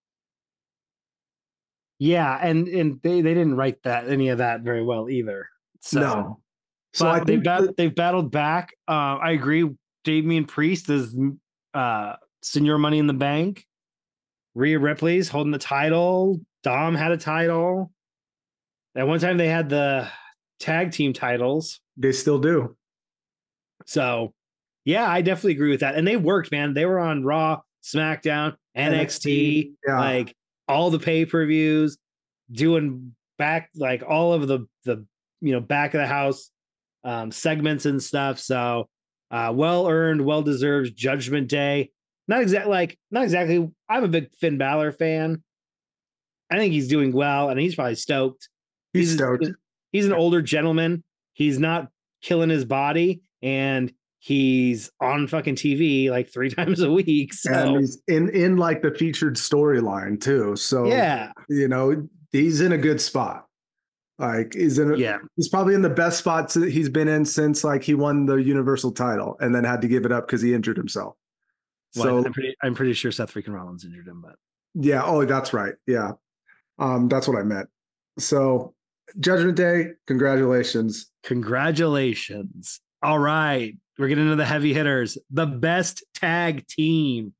S3: Yeah, and they didn't write any of that very well either. So,
S2: no. So
S3: I think they've battled back. I agree. Damian Priest is Senior Money in the Bank. Rhea Ripley's holding the title. Dom had a title. At one time they had the tag team titles.
S2: They still do.
S3: So, yeah, I definitely agree with that. And they worked, man. They were on Raw, SmackDown, NXT, yeah. Like all the pay-per-views, doing back like all of the back of the house segments and stuff. So well earned, well deserved Judgment Day. Not exactly. I'm a big Finn Balor fan. I think he's doing well, and he's probably stoked.
S2: He's stoked.
S3: He's an older gentleman. He's not killing his body, and he's on fucking TV like 3 times a week. So
S2: and he's in like the featured storyline too. So
S3: yeah,
S2: he's in a good spot. Like he's probably in the best spots that he's been in since like he won the Universal title and then had to give it up because he injured himself.
S3: Well, so I'm pretty sure Seth freaking Rollins injured him, but
S2: yeah. Oh, that's right. Yeah. That's what I meant. So Judgment Day, congratulations.
S3: Congratulations. All right. We're getting into the heavy hitters. The best tag team.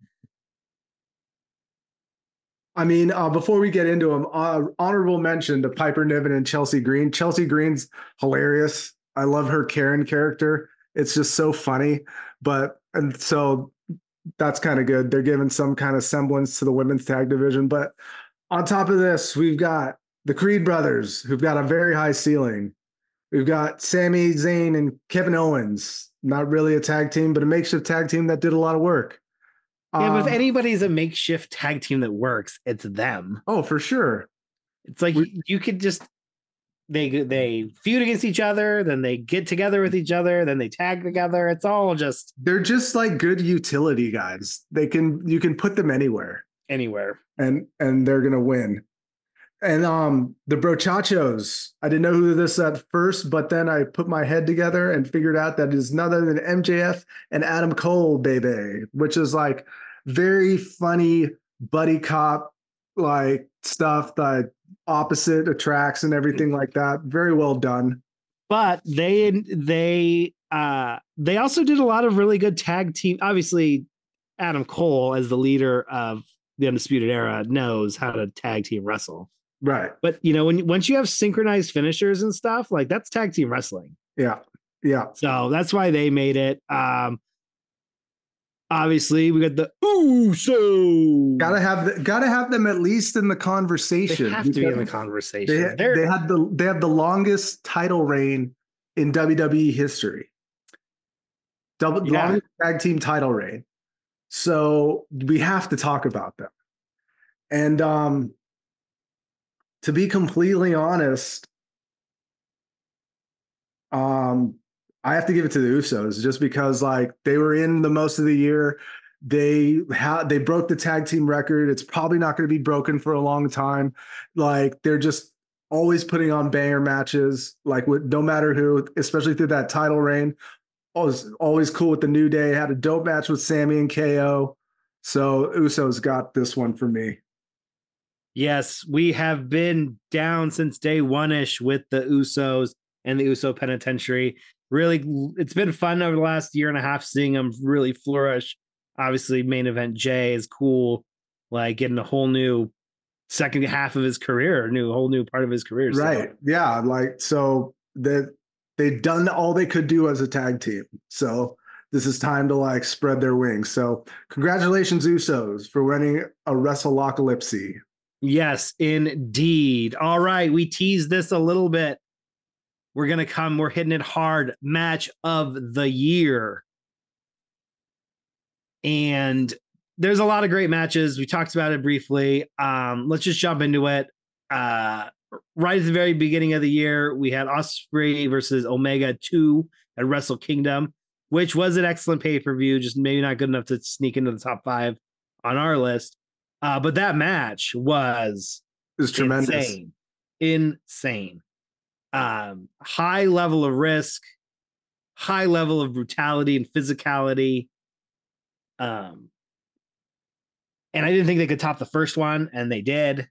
S2: I mean, before we get into them, honorable mention to Piper Niven and Chelsea Green. Chelsea Green's hilarious. I love her Karen character. It's just so funny. And so that's kind of good. They're giving some kind of semblance to the women's tag division. But on top of this, we've got the Creed brothers, who've got a very high ceiling. We've got Sami Zayn and Kevin Owens. Not really a tag team, but a makeshift tag team that did a lot of work.
S3: Yeah, but if anybody's a makeshift tag team that works, it's them.
S2: Oh, for sure.
S3: It's like you could just they feud against each other, then they get together with each other, then they tag together. It's all just
S2: they're just like good utility guys. You can put them anywhere, and they're gonna win. And the Brochachos, I didn't know who this at first, but then I put my head together and figured out that it is none other than MJF and Adam Cole, baby, which is like very funny buddy cop like stuff, the opposite attracts and everything like that. Very well done.
S3: But they also did a lot of really good tag team. Obviously, Adam Cole, as the leader of the Undisputed Era, knows how to tag team wrestle.
S2: Right.
S3: But once you have synchronized finishers and stuff, like that's tag team wrestling.
S2: Yeah. Yeah.
S3: So that's why they made it. Obviously we got the Usos.
S2: Gotta have them at least in the conversation.
S3: They have to be in the conversation.
S2: They have the longest title reign in WWE history. Longest tag team title reign. So we have to talk about them. And to be completely honest, I have to give it to the Usos just because like they were in the most of the year. They broke the tag team record. It's probably not going to be broken for a long time. Like they're just always putting on banger matches, like with no matter who, especially through that title reign. Always cool with the New Day. Had a dope match with Sammy and KO. So Usos got this one for me.
S3: Yes, we have been down since day one-ish with the Usos and the Uso Penitentiary. Really, it's been fun over the last year and a half seeing them really flourish. Obviously, main event Jay is cool, like getting a whole new second half of his career, whole new part of his career.
S2: Right. So. Yeah. Like, so they've done all they could do as a tag team. So this is time to like spread their wings. So congratulations, Usos, for winning a Wrestlelocalypse.
S3: Yes, indeed. All right. We teased this a little bit. We're hitting it hard. Match of the year. And there's a lot of great matches. We talked about it briefly. Let's just jump into it. Right at the very beginning of the year, we had Ospreay versus Omega 2 at Wrestle Kingdom, which was an excellent pay-per-view, just maybe not good enough to sneak into the top 5 on our list. But that match was
S2: tremendous.
S3: Insane. High level of risk, high level of brutality and physicality. And I didn't think they could top the first one, and they did.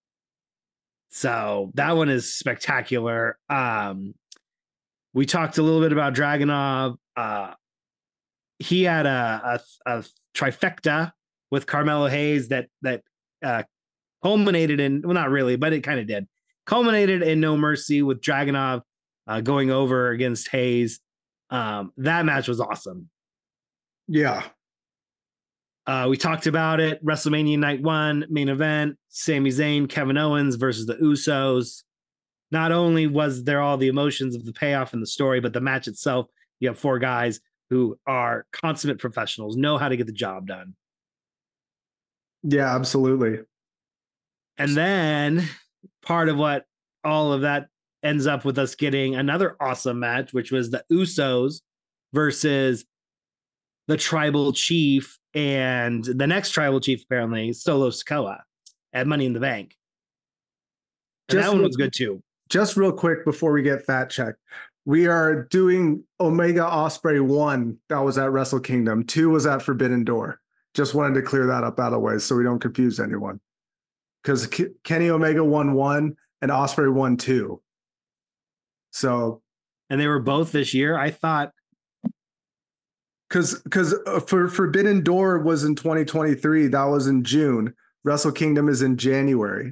S3: So that one is spectacular. We talked a little bit about Dragunov. He had a trifecta with Carmelo Hayes that culminated in, well, not really, but it kind of did. Culminated in No Mercy with Dragunov going over against Hayes. That match was awesome.
S2: Yeah.
S3: We talked about it. WrestleMania Night 1, main event, Sami Zayn, Kevin Owens versus the Usos. not only was there all the emotions of the payoff and the story, but the match itself, you have 4 guys who are consummate professionals, know how to get the job done.
S2: Yeah, absolutely.
S3: And then part of what all of that ends up with us getting another awesome match, which was the Usos versus the Tribal Chief and the next Tribal Chief, apparently, Solo Sikoa at Money in the Bank. And that one was good too.
S2: Just real quick before we get fat checked, we are doing Omega Ospreay 1. That was at Wrestle Kingdom. 2 was at Forbidden Door. Just wanted to clear that up out of the way so we don't confuse anyone. Because Kenny Omega won 1 and Ospreay won 2. So,
S3: and they were both this year. I thought
S2: because for Forbidden Door was in 2023. That was in June. Wrestle Kingdom is in January.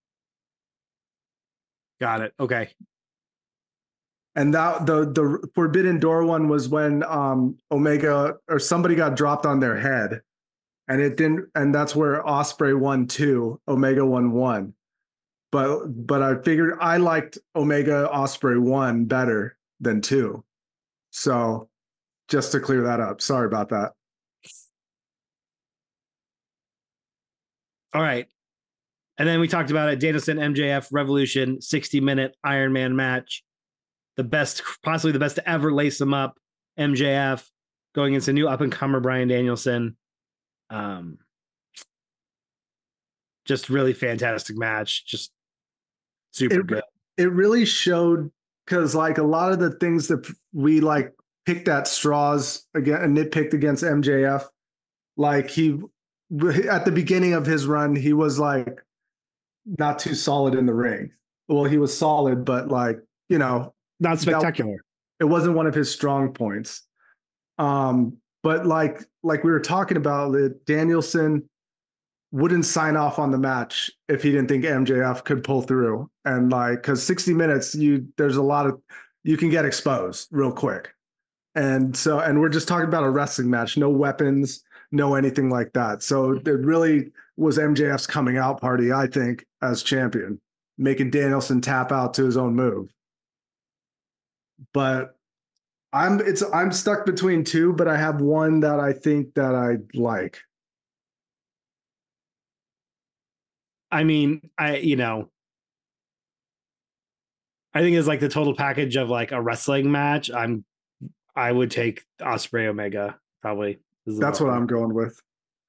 S3: Got it. Okay.
S2: And that the Forbidden Door one was when Omega or somebody got dropped on their head, and it didn't. And that's where Ospreay won 2, Omega won 1. But I figured I liked Omega Ospreay 1 better than 2. So just to clear that up, sorry about that.
S3: All right. And then we talked about it. Danielson, MJF, Revolution, 60-minute Iron Man match. The best, possibly the best to ever lace them up. MJF going against a new up-and-comer, Bryan Danielson. Just really fantastic match. Just super good.
S2: It really showed, because like a lot of the things that we like picked at straws again and nitpicked against MJF, like he at the beginning of his run, he was like not too solid in the ring. Well, he was solid, but like, you know,
S3: not spectacular.
S2: It wasn't one of his strong points. But like we were talking about, that Danielson wouldn't sign off on the match if he didn't think MJF could pull through. And like, because 60 minutes, there's a lot of, you can get exposed real quick. And so, and we're just talking about a wrestling match, no weapons, no anything like that. So it really was MJF's coming out party, I think, as champion, making Danielson tap out to his own move. But I'm stuck between 2, but I have one that I think that I like.
S3: I mean, I think it's like the total package of like a wrestling match. I would take Ospreay Omega probably.
S2: That's what I'm going with.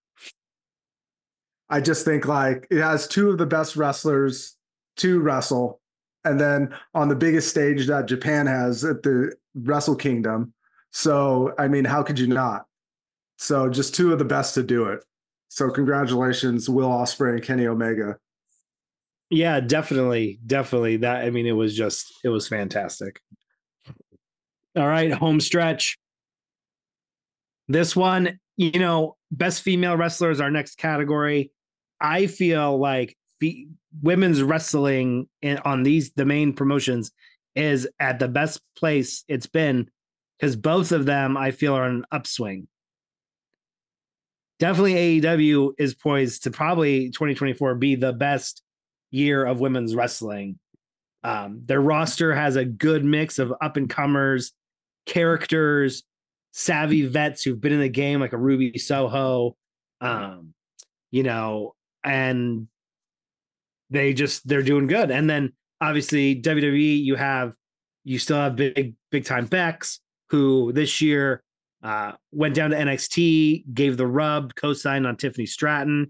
S2: I just think like it has 2 of the best wrestlers to wrestle. And then on the biggest stage that Japan has at the Wrestle Kingdom. So, I mean, how could you not? So just 2 of the best to do it. So congratulations, Will Ospreay and Kenny Omega.
S3: Yeah, definitely. That, I mean, it was fantastic. All right, home stretch. This one, best female wrestler is our next category. I feel like women's wrestling on the main promotions is at the best place it's been, because both of them I feel are on an upswing. Definitely AEW is poised to probably 2024 be the best year of women's wrestling. Their roster has a good mix of up-and-comers, characters, savvy vets who've been in the game, like a Ruby Soho, and they're doing good. And then obviously WWE, you still have big time Bex, who this year went down to NXT, gave the rub, co-signed on Tiffany Stratton.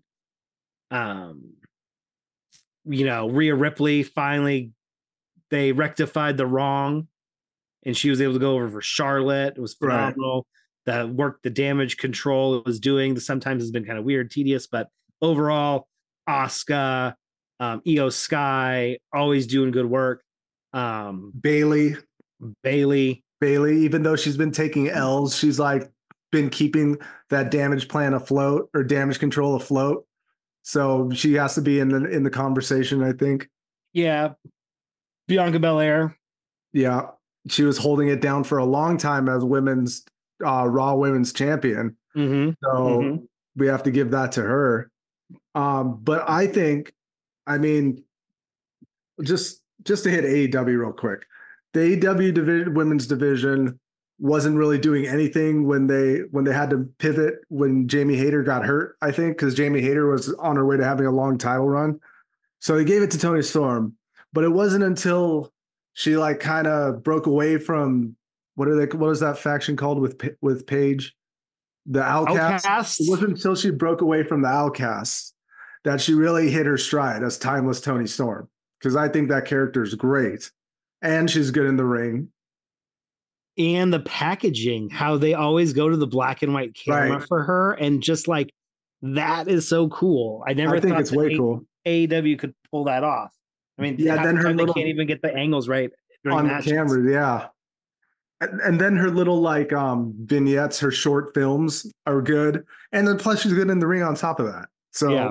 S3: Rhea Ripley, finally they rectified the wrong and she was able to go over for Charlotte. It was phenomenal. Right. The work, the damage control it was doing, sometimes has been kind of weird, tedious, but overall, Asuka, Io Sky, always doing good work.
S2: Bailey, even though she's been taking L's, she's like been keeping that damage plan afloat, or damage control afloat. So she has to be in the conversation, I think.
S3: Yeah. Bianca Belair.
S2: Yeah. She was holding it down for a long time as women's Raw Women's Champion.
S3: Mm-hmm.
S2: So we have to give that to her. But I think, I mean, just just to hit AEW real quick. The AEW women's division wasn't really doing anything when they had to pivot when Jamie Hayter got hurt, I think, because Jamie Hayter was on her way to having a long title run. So they gave it to Toni Storm. But it wasn't until she like kind of broke away from what is that faction called with Paige? The Outcasts. It wasn't until she broke away from the Outcasts that she really hit her stride as timeless Toni Storm. Because I think that character is great. And she's good in the ring.
S3: And the packaging, how they always go to the black and white camera for her. And just like, that is so cool. I think
S2: it's way cool.
S3: AEW could pull that off. I mean,
S2: yeah, then
S3: they can't even get the angles right
S2: on the camera. Yeah. And then her little like vignettes, her short films are good. And then plus she's good in the ring on top of that. So
S3: yeah.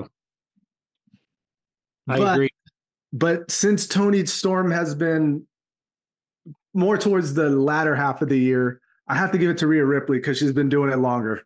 S3: I agree.
S2: But since Toni Storm has been more towards the latter half of the year, I have to give it to Rhea Ripley because she's been doing it longer.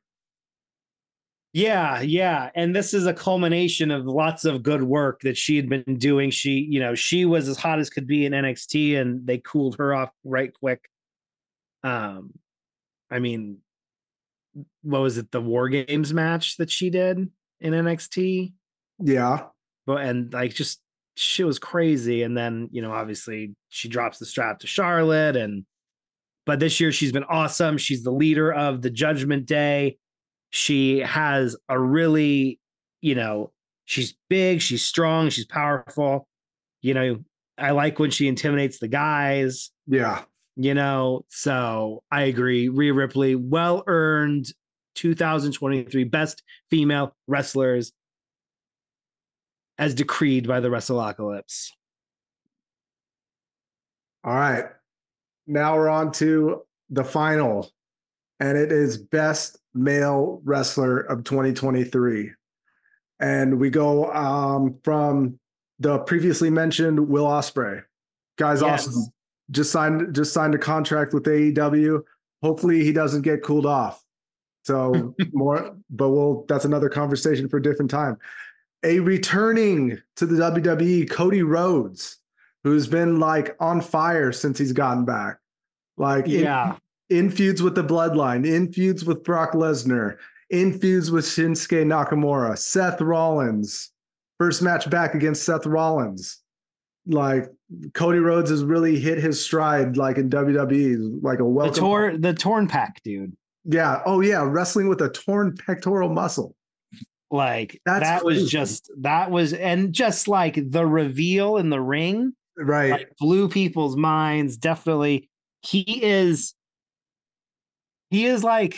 S3: Yeah. And this is a culmination of lots of good work that she had been doing. She was as hot as could be in NXT and they cooled her off right quick. I mean, what was it? The War Games match that she did in NXT?
S2: Yeah.
S3: And like, just shit was crazy. And then, obviously she drops the strap to Charlotte but this year she's been awesome. She's the leader of the Judgment Day. She has a really, she's big, she's strong, she's powerful. I like when she intimidates the guys.
S2: Yeah.
S3: So I agree. Rhea Ripley, well-earned 2023 best female wrestlers as decreed by the Wrestleapocalypse.
S2: All right. Now we're on to the final, and it is best male wrestler of 2023. And we go from the previously mentioned Will Ospreay. Guy's awesome. Just signed a contract with AEW. Hopefully he doesn't get cooled off. So that's another conversation for a different time. A returning to the WWE, Cody Rhodes, who's been like on fire since he's gotten back. Like in feuds with the Bloodline, in feuds with Brock Lesnar, in feuds with Shinsuke Nakamura, Seth Rollins, first match back against Seth Rollins. Like Cody Rhodes has really hit his stride, like in WWE, like a welcome.
S3: The torn pack, dude.
S2: Yeah. Oh yeah. Wrestling with a torn pectoral muscle.
S3: Like that was just like the reveal in the ring,
S2: right?
S3: Like, blew people's minds. Definitely. He is the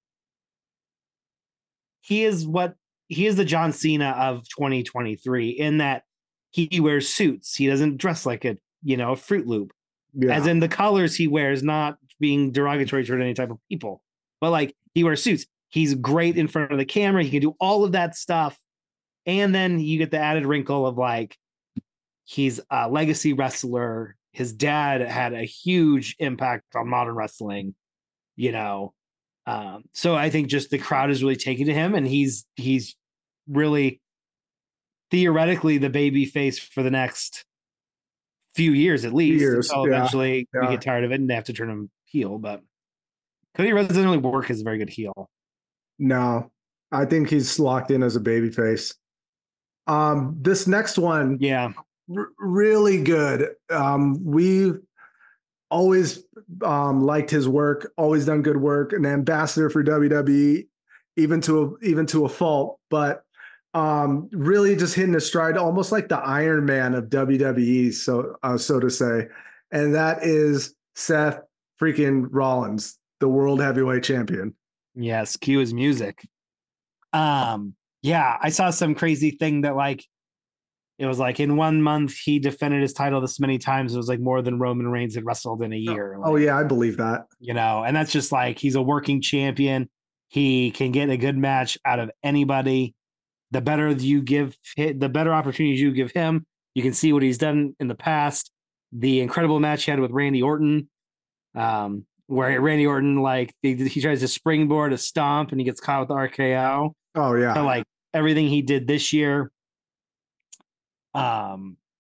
S3: John Cena of 2023 in that he wears suits. He doesn't dress like a Fruit Loop, as in the colors he wears, not being derogatory toward any type of people, but like he wears suits. He's great in front of the camera. He can do all of that stuff. And then you get the added wrinkle of like, he's a legacy wrestler. His dad had a huge impact on modern wrestling, So I think just the crowd is really taking to him, and he's really theoretically the baby face for the next few years, at least. Until eventually we get tired of it and they have to turn him heel. But Cody Rhodes doesn't really work as a very good heel.
S2: No, I think he's locked in as a babyface. This next one, really good. We've always liked his work, always done good work, an ambassador for WWE, even to a fault, but really just hitting a stride, almost like the Iron Man of WWE, so to say, and that is Seth freaking Rollins, the World Heavyweight Champion.
S3: Yes, cue his music. I saw some crazy thing that like it was like in 1 month he defended his title this many times. It was like more than Roman Reigns had wrestled in a year.
S2: Oh yeah, I believe that.
S3: And that's just like he's a working champion. He can get a good match out of anybody. The better the better opportunities you give him. You can see what he's done in the past. The incredible match he had with Randy Orton. Where Randy Orton, like, he tries to springboard a stomp and he gets caught with the RKO.
S2: Oh, yeah.
S3: So, like, everything he did this year.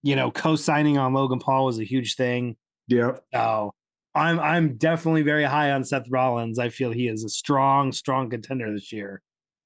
S3: co-signing on Logan Paul was a huge thing.
S2: Yep.
S3: So I'm definitely very high on Seth Rollins. I feel he is a strong contender this year.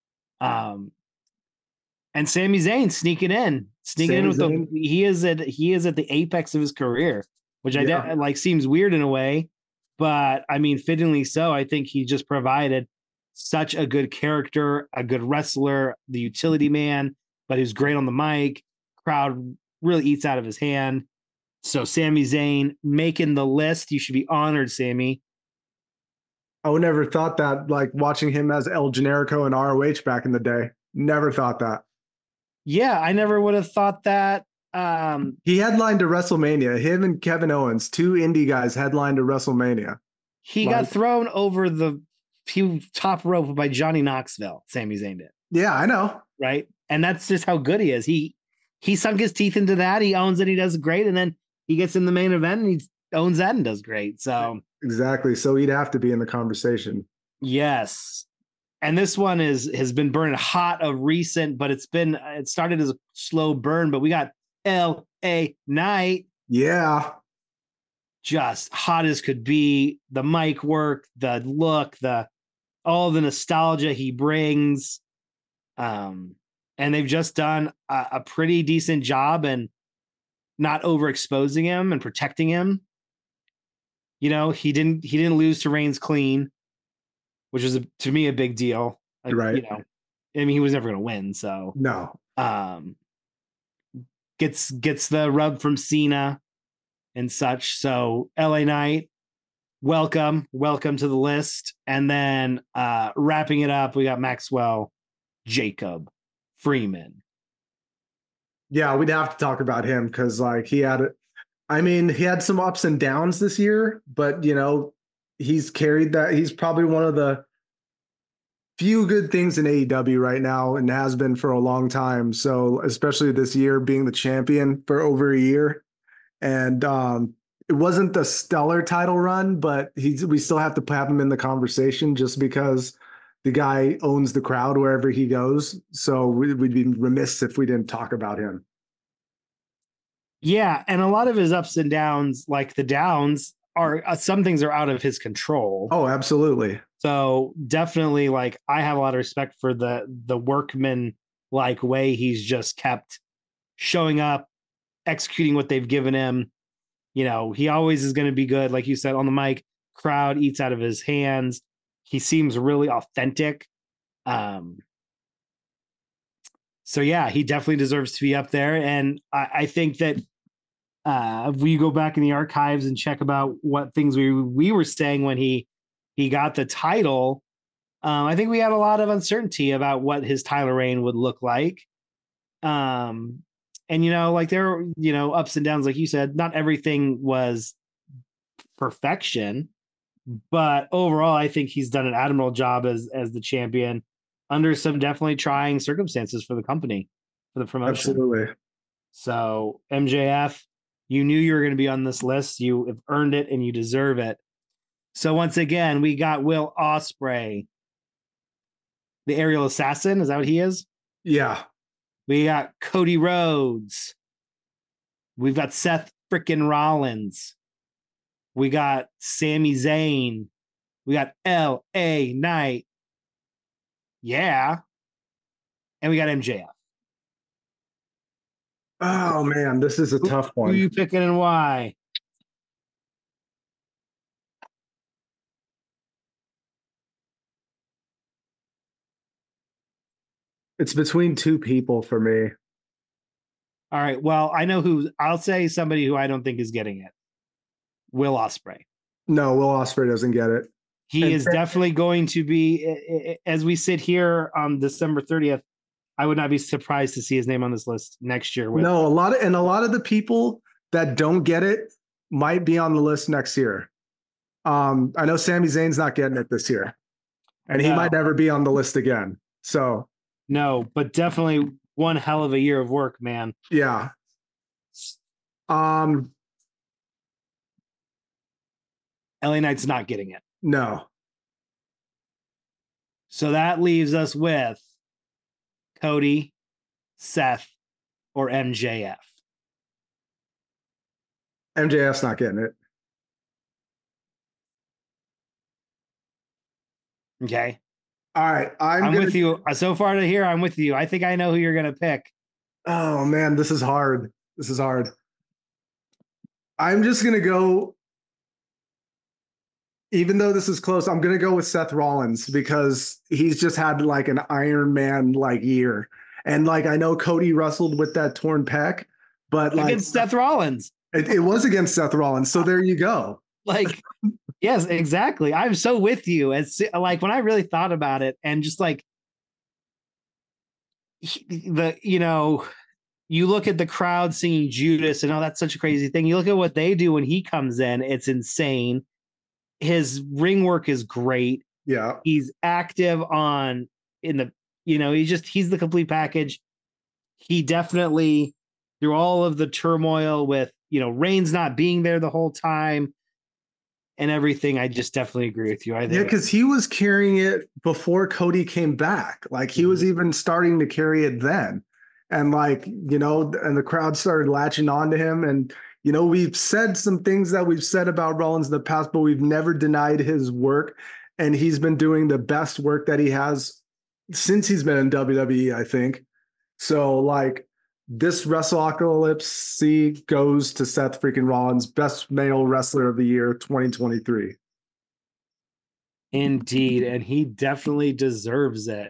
S3: And Sami Zayn sneaking in with he is at the apex of his career, which seems weird in a way, but I mean, fittingly so. I think he just provided such a good character, a good wrestler, the utility man, but who's great on the mic. Crowd really eats out of his hand. So Sami Zayn making the list. You should be honored, Sami.
S2: I would never thought that, like watching him as El Generico and ROH back in the day. Never thought that.
S3: Yeah, I never would have thought that.
S2: He headlined to WrestleMania. Him and Kevin Owens, two indie guys, headlined to WrestleMania.
S3: He got thrown over the top rope by Johnny Knoxville. Sami Zayn did.
S2: Yeah, I know.
S3: Right, and that's just how good he is. He sunk his teeth into that. He owns it. He does great, and then he gets in the main event and he owns that and does great. So
S2: exactly. So he'd have to be in the conversation.
S3: Yes. And this one has been burning hot of recent, but it started as a slow burn, but we got LA Knight.
S2: Yeah.
S3: Just hot as could be. The mic work, the look, all the nostalgia he brings. And they've just done a pretty decent job and not overexposing him and protecting him. He didn't lose to Reigns clean, which was to me a big deal.
S2: Right.
S3: I mean, he was never going to win. So
S2: no.
S3: Gets the rub from Cena and such. So LA Knight, welcome to the list. And then wrapping it up, we got Maxwell Jacob Freeman.
S2: Yeah, we'd have to talk about him because he had some ups and downs this year, but he's carried that. He's probably one of the few good things in AEW right now and has been for a long time. So especially this year being the champion for over a year. And it wasn't the stellar title run, but we still have to have him in the conversation just because the guy owns the crowd wherever he goes. So we'd be remiss if we didn't talk about him.
S3: Yeah. And a lot of his ups and downs, like the downs, are some things are out of his control.
S2: Oh, absolutely.
S3: So definitely, I have a lot of respect for the workman way he's just kept showing up, executing what they've given him. He always is going to be good. Like you said, on the mic, crowd eats out of his hands. He seems really authentic. So yeah, he definitely deserves to be up there. And I think that if we go back in the archives and check about what things we were saying when he got the title, I think we had a lot of uncertainty about what his title reign would look like. And there are, ups and downs, like you said. Not everything was perfection, but overall, I think he's done an admirable job as the champion under some definitely trying circumstances for the company, for the promotion.
S2: Absolutely.
S3: So MJF, you knew you were going to be on this list. You have earned it and you deserve it. So once again, we got Will Ospreay, the aerial assassin. Is that what he is?
S2: Yeah.
S3: We got Cody Rhodes. We've got Seth frickin' Rollins. We got Sami Zayn. We got LA Knight. Yeah. And we got MJF.
S2: Oh man, this is a tough one.
S3: Who are you picking and why?
S2: It's between two people for me.
S3: All right. Well, I know who. I'll say somebody who I don't think is getting it. Will Ospreay.
S2: No, Will Ospreay doesn't get it.
S3: He is definitely going to be, as we sit here on December 30th, I would not be surprised to see his name on this list next year.
S2: No, a lot of the people that don't get it might be on the list next year. I know Sami Zayn's not getting it this year, and he might never be on the list again. So
S3: no, but definitely one hell of a year of work, man.
S2: Yeah.
S3: LA Knight's not getting it.
S2: No.
S3: So that leaves us with Cody, Seth, or MJF.
S2: MJF's not getting it.
S3: Okay.
S2: All right.
S3: I'm with you. So far to here, I'm with you. I think I know who you're going to pick.
S2: Oh, man, this is hard. This is hard. I'm just going to go, even though this is close, I'm going to go with Seth Rollins because he's just had like an Iron Man like year. And like, I know Cody wrestled with that torn pec, but like
S3: against Seth Rollins.
S2: It was against Seth Rollins. So there you go.
S3: Like, yes, exactly. I'm so with you. It's like when I really thought about it and just like you look at the crowd singing Judas and that's such a crazy thing. You look at what they do when he comes in, it's insane. His ring work is great.
S2: Yeah.
S3: He's active he's the complete package. He definitely, through all of the turmoil with, Reigns not being there the whole time and everything, I just definitely agree with you.
S2: Yeah, because he was carrying it before Cody came back. Like he was even starting to carry it then. And like, and the crowd started latching on to him. And, we've said some things that we've said about Rollins in the past, but we've never denied his work. And he's been doing the best work that he has since he's been in WWE, I think. So like this WrestleApocalypse goes to Seth freaking Rollins, best male wrestler of the year, 2023.
S3: Indeed. And he definitely deserves it.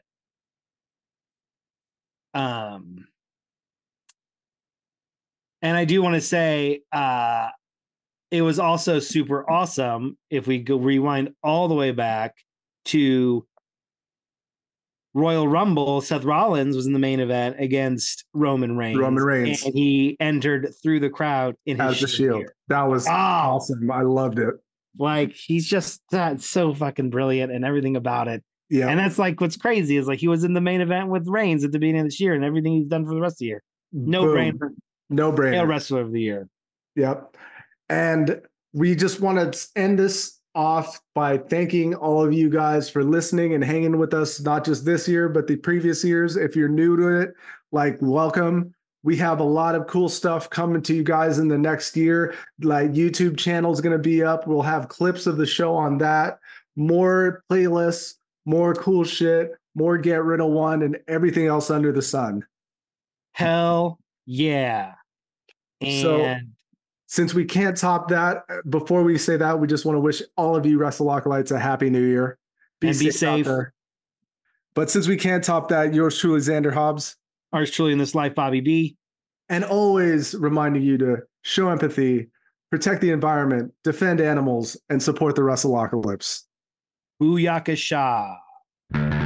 S3: And I do want to say, it was also super awesome if we go rewind all the way back to Royal Rumble. Seth Rollins was in the main event against Roman Reigns. And he entered through the crowd in his
S2: shield. That was awesome. I loved it.
S3: Like, he's just so fucking brilliant and everything about it.
S2: Yeah.
S3: And that's like what's crazy is like he was in the main event with Reigns at the beginning of this year and everything he's done for the rest of the year. No brainer. Male wrestler of the year.
S2: Yep. And we just want to end this off by thanking all of you guys for listening and hanging with us, not just this year, but the previous years. If you're new to it, like, welcome. We have a lot of cool stuff coming to you guys in the next year. Like, YouTube channel is going to be up. We'll have clips of the show on that, more playlists, more cool shit, more Get Rid of One, and everything else under the sun.
S3: Hell yeah. And
S2: so, since we can't top that, before we say that, we just want to wish all of you WrestleLockalites a happy new year.
S3: Be safe.
S2: But since we can't top that, yours truly, Xander Hobbs.
S3: Ours truly in this life, Bobby B.
S2: And always reminding you to show empathy, protect the environment, defend animals, and support the WrestleLockalips.
S3: Booyakasha.